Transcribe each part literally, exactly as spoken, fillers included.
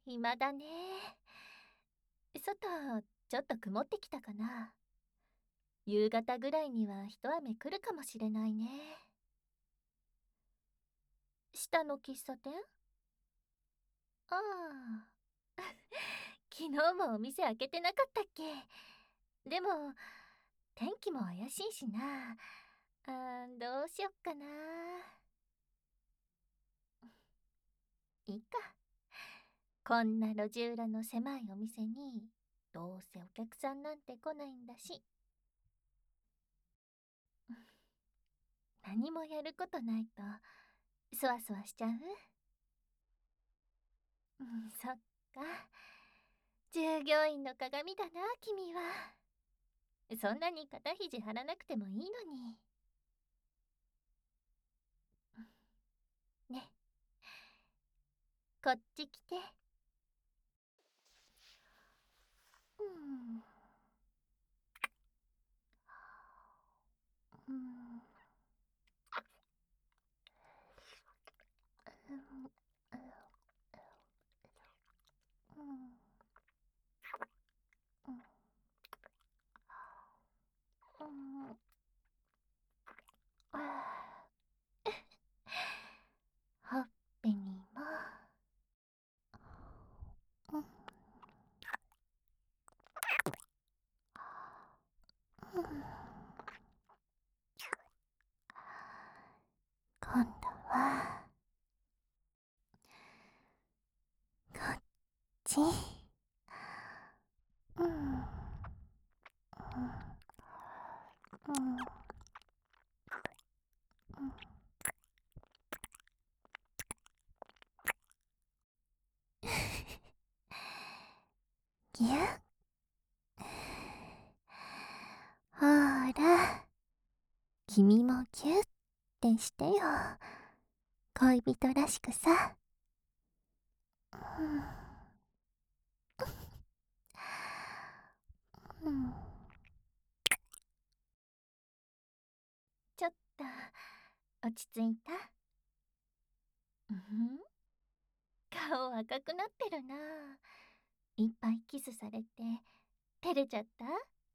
暇だね。外、ちょっと曇ってきたかな。夕方ぐらいには一雨来るかもしれないね。下の喫茶店？ああ。昨日もお店開けてなかったっけ？でも、天気も怪しいしな。あー、どうしよっかな。いいか。こんな路地裏の狭いお店に、どうせお客さんなんて来ないんだし。何もやることないと、そわそわしちゃう？うん、そっか。従業員の鏡だな、君は。そんなに肩肘張らなくてもいいのに。ね、こっち来て。うん。うん。うん。うん。うん。あー、ほっぺにも。うん。うん。今度はこっち。うん。うん。うん。うん。ぎゅっ。ほら、君もぎゅってしてよ。恋人らしくさ。うん。うん。ちょっと落ち着いた？うん、顔赤くなってるな。いっぱいキスされて照れちゃった？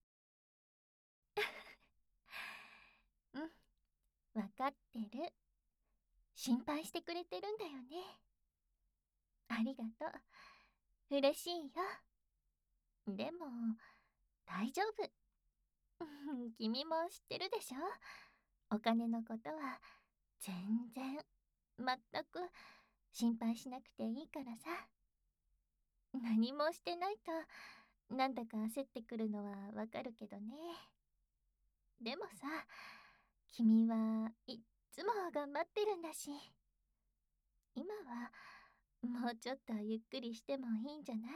うん、わかってる。心配してくれてるんだよね。ありがとう。嬉しいよ。でも大丈夫。君も知ってるでしょ？お金のことは全然、全く心配しなくていいからさ。何もしてないとなんだか焦ってくるのはわかるけどね。でもさ、君はいっつも頑張ってるんだし、今はもうちょっとゆっくりしてもいいんじゃない？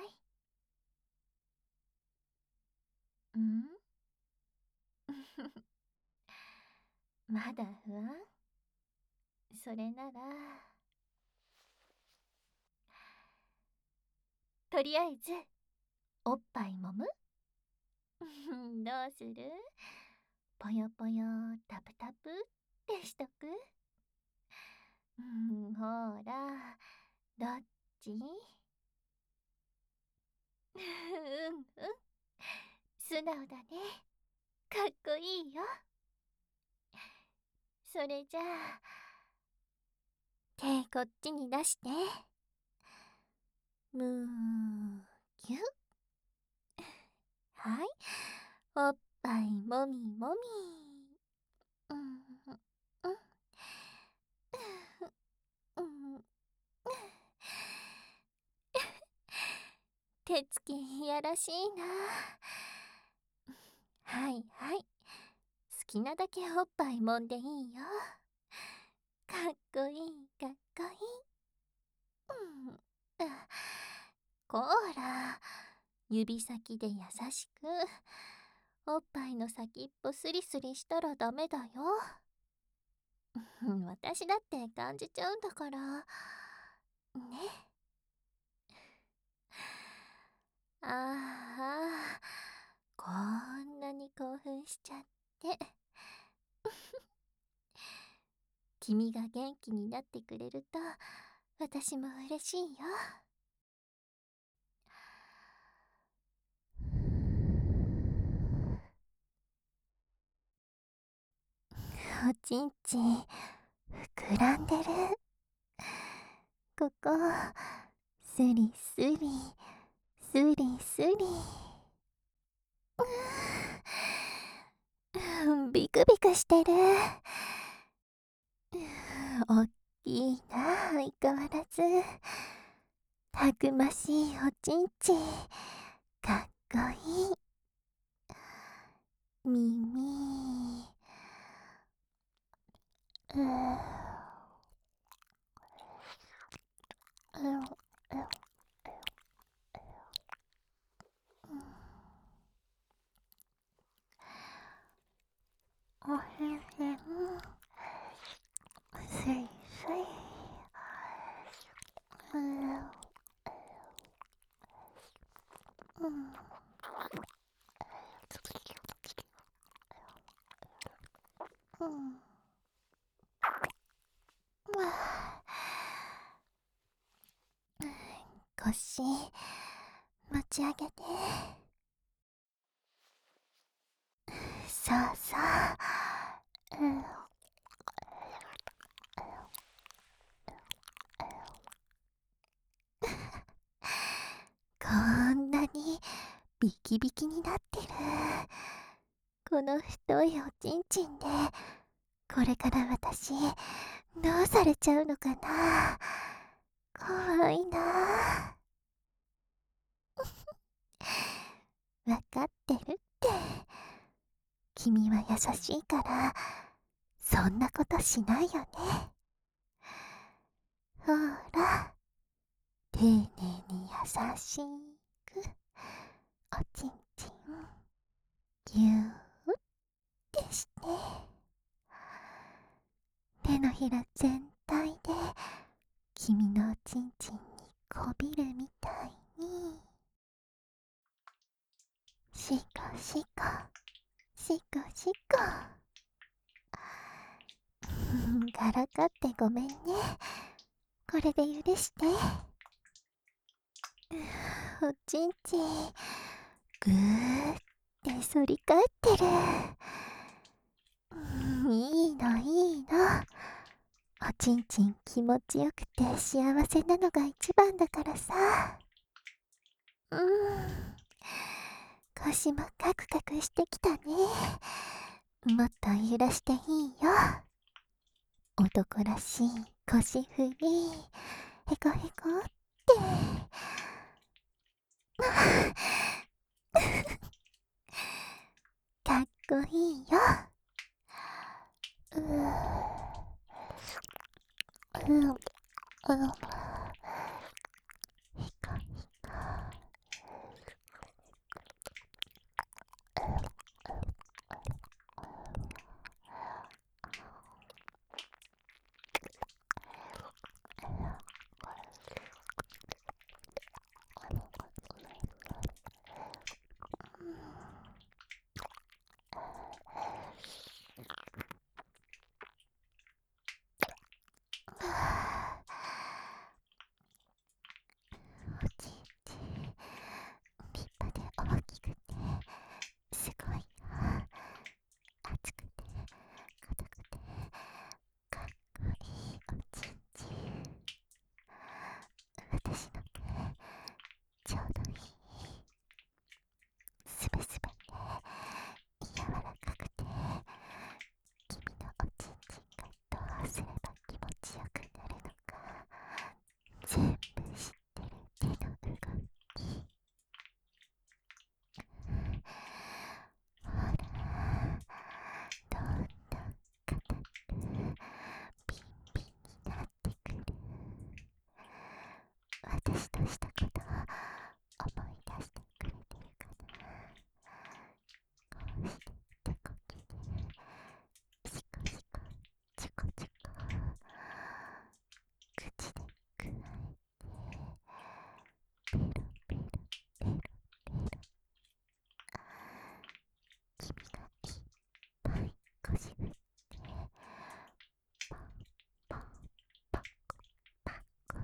うん。まだ不安？それなら、とりあえずおっぱい揉む？どうする？ぽよぽよタプタプってしとく？うん、ほら、どっち？うんうん、素直だね。かっこいいよ。それじゃあ、手こっちに出して。むーぎゅっ。はい。おっぱいもみもみ。うん、うん、うん。手つきいやらしいな。はいはい。好きなだけおっぱい揉んでいいよ。かっこいい、かっこいい。うん。あ、こら、指先で優しく。おっぱいの先っぽスリスリしたらダメだよ。うん、私だって感じちゃうんだから。ね。ああ、こんなに興奮しちゃって。君が元気になってくれると私も嬉しいよ。 おちんちん膨らんでる。ここスリスリスリスリ。うんビクビクしてる。おっきいな相変わらず。たくましいおちんちんかっこいい。耳うーうんうんおへんへんすいすいうんうんうん腰持ち上げて。そうそう、うん、こんなにビキビキになってる。この太いおちんちんでこれから私どうされちゃうのかな。怖いな。わかってるって。君は優しいからそんなことしないよね。ほら、丁寧に優しくおちんちんぎゅーってして、手のひら全体で君のおちんちんにこびるみたいに。しこしこしこしこ。からかってごめんね。これで許して。おちんちんぐーって反り返ってる。いいのいいの。おちんちん気持ちよくて幸せなのが一番だからさ。うん、腰もカクカクしてきたね。もっと揺らしていいよ。男らしい腰振りへこへこってかっこいいよ。うーうんうんひこひこおちんちん立派で大きくてすごいな。熱くて硬くてかっこいいおちんちん。私の毛ちょうどいい。すべすべで柔らかくて、君のおちんちんがどうすれば気持ちよくなるのか全部知ってる。手の動きほら、どんどん硬くビンビンになってくる。私としたこと思い出してくれてるかな。こうして手こきでシコシコチコチコ口でくわえてペロペロペロペロ。君がいっぱい腰振ってポンポンパコパコ。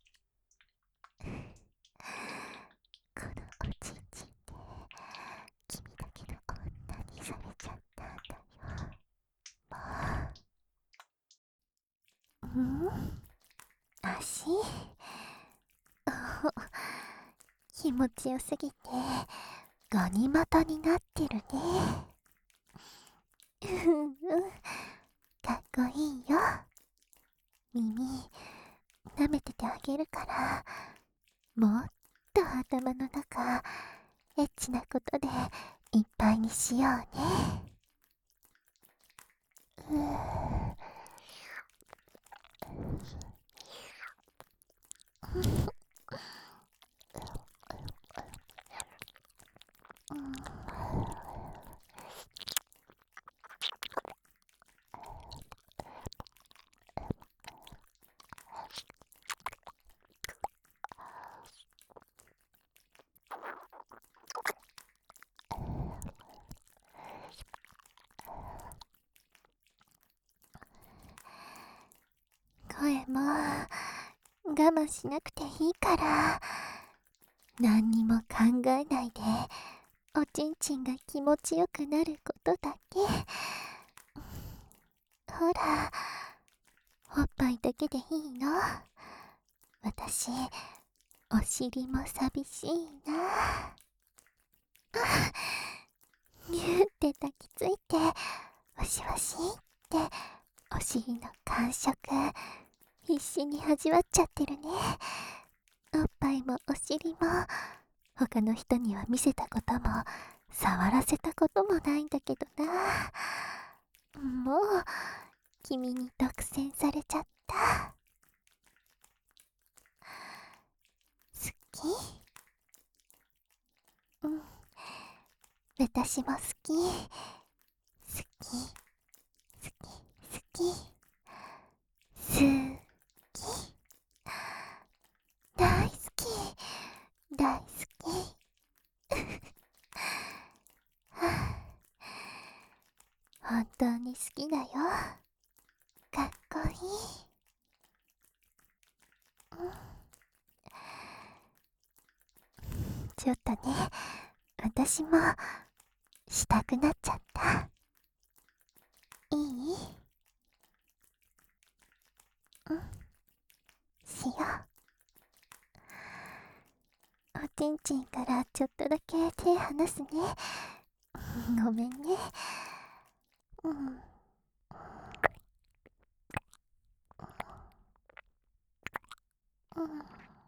このおちんちんで君だけの女にされちゃったんだよ。もうん、足気持ちよすぎてガニ股になってるね。うんうん、かっこいいよ。耳舐めててあげるから、もっと頭の中エッチなことでいっぱいにしようね。うー声も我慢しなくていいから、何にも考えないでおちんちんが気持ちよくなることだけ。ほら、おっぱいだけでいいの。私お尻も寂しいな。ギューって抱きついてわしわしってお尻の感触必死に味わっちゃってるね。おっぱいもお尻も他の人には見せたことも触らせたこともないんだけどな。もう君に独占されちゃった。好き？うん、私も好き。好き好き好き好き、大好き大好き。本当に好きだよ。かっこいい。うん、ちょっとね、私もしたくなっちゃった。いい？うん、しよう。おちんちんからちょっとだけ手離すね。ごめんね。うん。うん。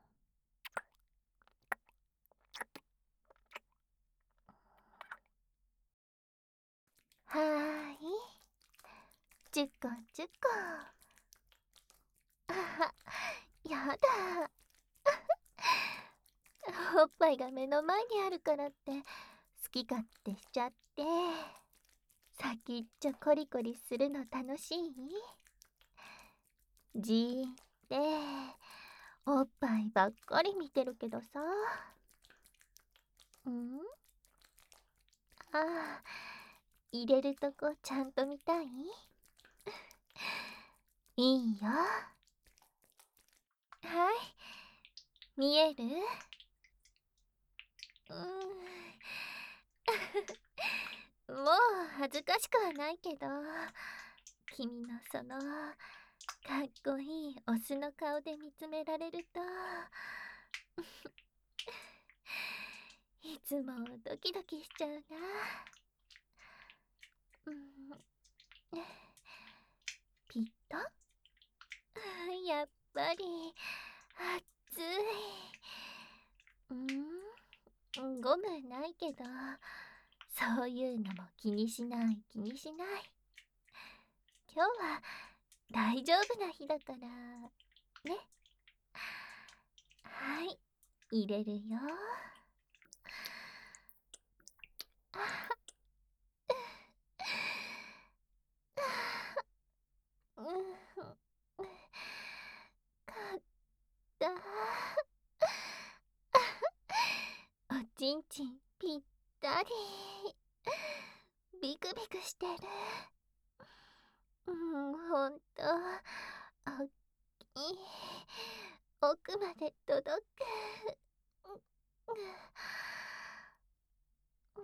はーい。じゅっこじゅっこ。あは、やだ。おっぱいが目の前にあるからって好き勝手しちゃって、先っちょコリコリするの楽しい？じーっておっぱいばっかり見てるけどさ。ん？ああ、入れるとこちゃんと見たい？いいよ。はい、見える？うーんもう恥ずかしくはないけど、君のそのかっこいいオスの顔で見つめられるといつもドキドキしちゃうな。うん、ピッとやっぱり熱い。うん、ゴムないけど、そういうのも気にしない気にしない。今日は大丈夫な日だからね。はい、入れるよ。あうん、かったおちんちんぴったり。ビクビクしてる。うん、ほんとおっきい。奥まで届く。うん、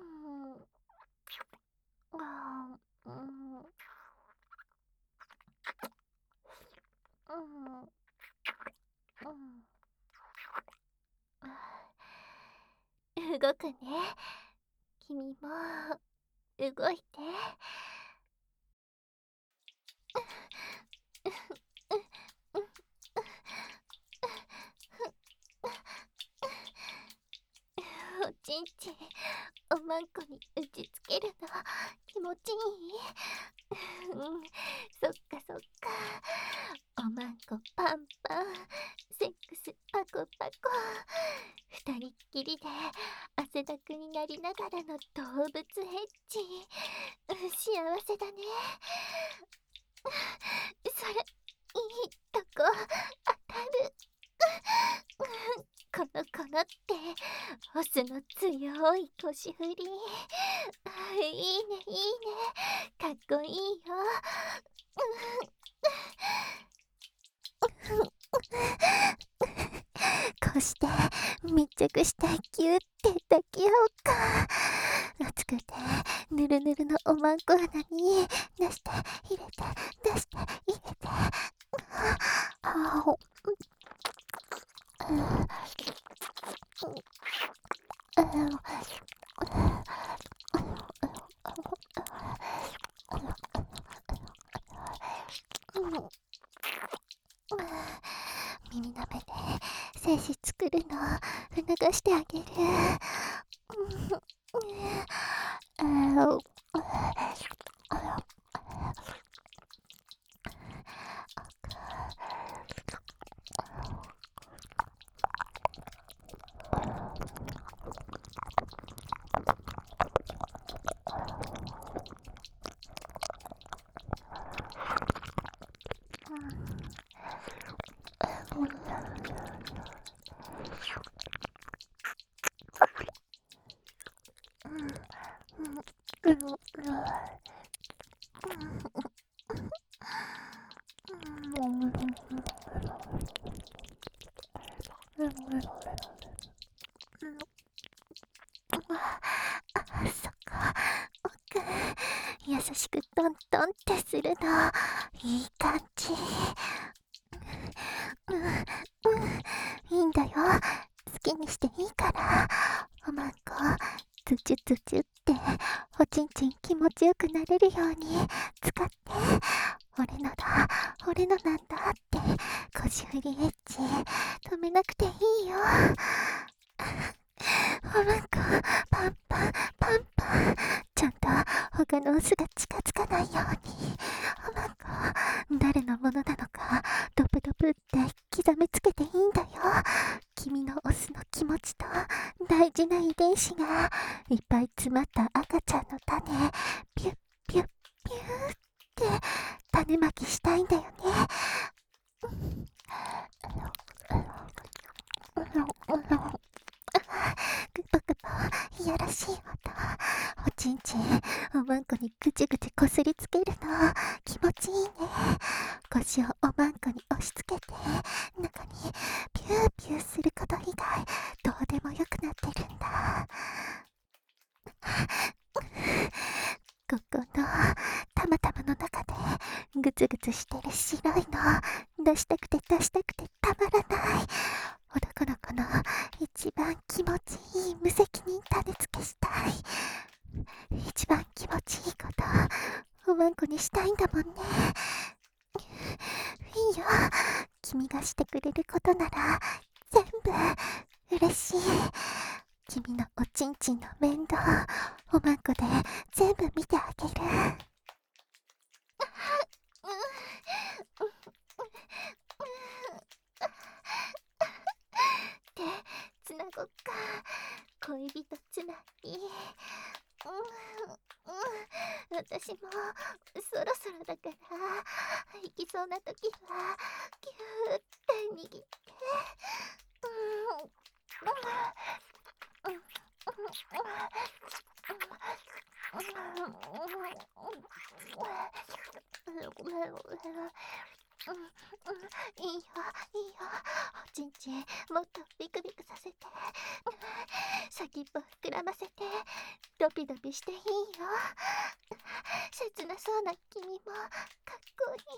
あー、うん、 うん、動くね。君も動いて。おちんちんおまんこに打ちつけるの気持ちいい？うん、そっかそっか。おまんこパンパン、セックスパコパコ、二人っきりで汗だくになりながらの動物エッチ、幸せだね。それ、いいとこ当たる。このこのってオスの強い腰振り。いいねいいね、かっこいいよ。こうして密着してギュッて抱き合おうか。熱くてぬるぬるのおまんこ穴に出して入れて出して入れて、あお、耳の目で精子作るの促してあげる。そっか、優しくトントンってするのいい感じ。うんうん、いいんだよ、好きにしていいから。おまんこつちゅつちゅっておちんちん気持ちよくなれるように使って、俺のだ俺のなんだって腰振りエッチ止めなくていいよ。おまんこパンパンパンパン、ちゃんと他のオスが近づかないように。おまんこ誰のものなのかドプドプって刻めつけていいんだよ。君のオスの気持ちと大事な遺伝子がいっぱい詰まった赤ちゃんの種、ピュッピュッピューって種まきしたいんだよね。グポグポいやらしい音。おちんちんおまんこにぐちぐちこすりつけるの気持ちいいね。腰をおまんこに押し付けて中にピューピューすること以外どうでもよくなってるんだ。ここのたまたまの中でグツグツしてる白いの出したくて出したくてたまらない。男の子の一番気持ちいい無責任種付けしたい。一番気持ちいいことおまんこにしたいんだもんね。いいよ、君がしてくれることなら全部嬉しい。君のおちんちんの面倒おまんこで全部見てあげる。手つなごっか、恋人つなぎ。うんうん、私もそろそろだから行きそうな時はギューって握って。うんうんいいよ、 いいよ、おちんちんもっとビクビクさせて、先っぽ膨らませて、ドピドピしていいよ。切なそうな君もかっこいい。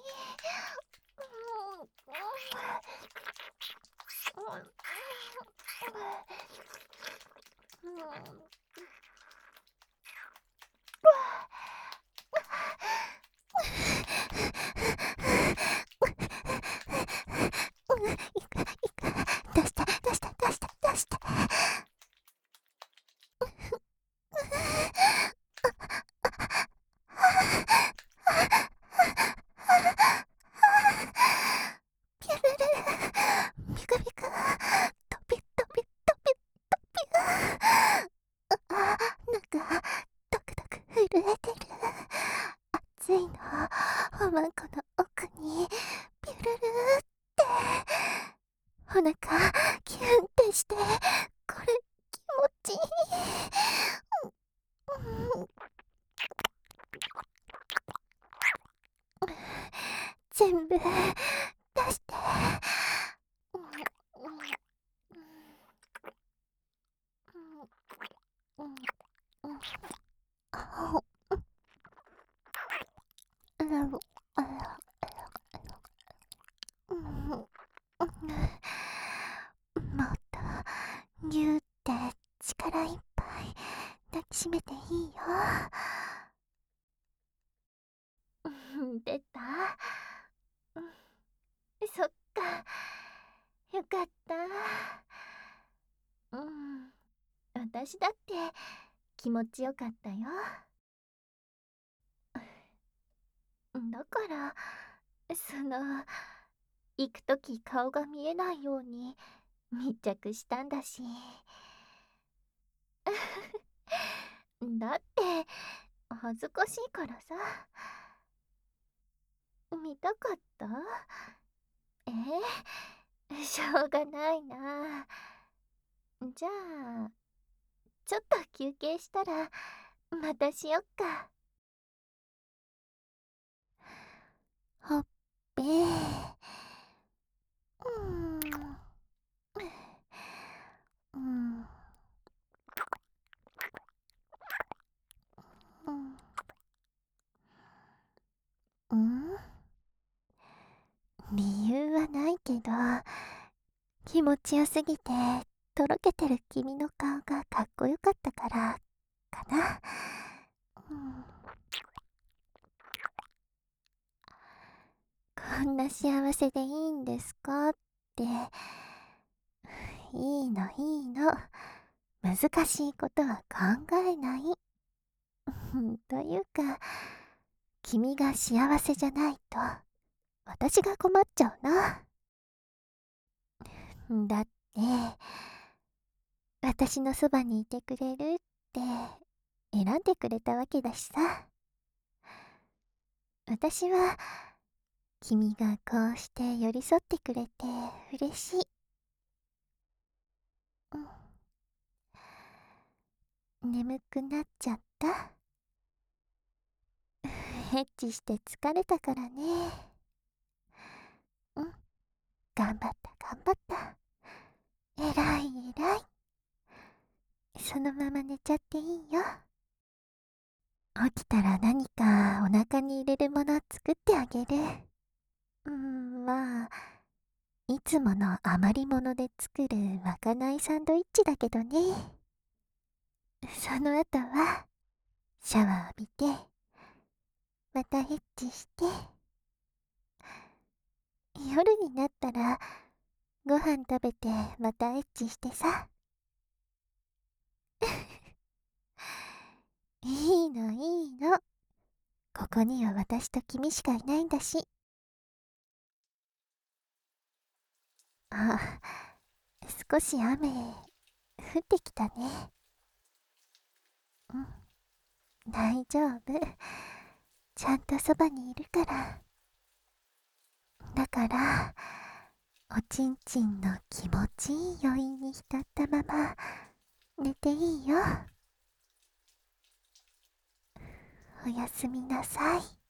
出して出して出して出して。ピュルルビクビクトピトピトピトピ。あ、なんかドクドク震えてる。熱いのおまんこの奥にピュルルってお腹キュンってして、これ気持ちいい。うん、全部出して。もっとぎゅーって力いっぱい抱きしめていいよ。出た。そっか、よかった。うん、私だって気持ちよかったよ。だからその行くとき顔が見えないように密着したんだし。だって恥ずかしいからさ。見たかった？えー、しょうがないな。じゃあちょっと休憩したらまたしよっか。ほっぺー。うーん。うん。うん。うん。理由はないけど、気持ちよすぎてとろけてる君の顔がかっこよかったからかな。うん、こんな幸せでいいんですかって。いいのいいの、難しいことは考えない。というか、君が幸せじゃないと私が困っちゃうな。だって私のそばにいてくれるって選んでくれたわけだしさ。私は君がこうして寄り添ってくれて嬉しい。うん、眠くなっちゃった？エッチして疲れたからね。うん、頑張った頑張った。えらいえらい。そのまま寝ちゃっていいよ。起きたら何かお腹に入れるもの作ってあげる。うーん、まあいつもの余り物で作るまかないサンドイッチだけどね。その後はシャワー浴びてまたエッチして、夜になったらご飯食べてまたエッチしてさ。いいのいいの、ここには私と君しかいないんだし。あ、少し雨降ってきたね。うん、大丈夫、ちゃんとそばにいるから。だからおちんちんの気持ちいい余韻に浸ったまま寝ていいよ。おやすみなさい。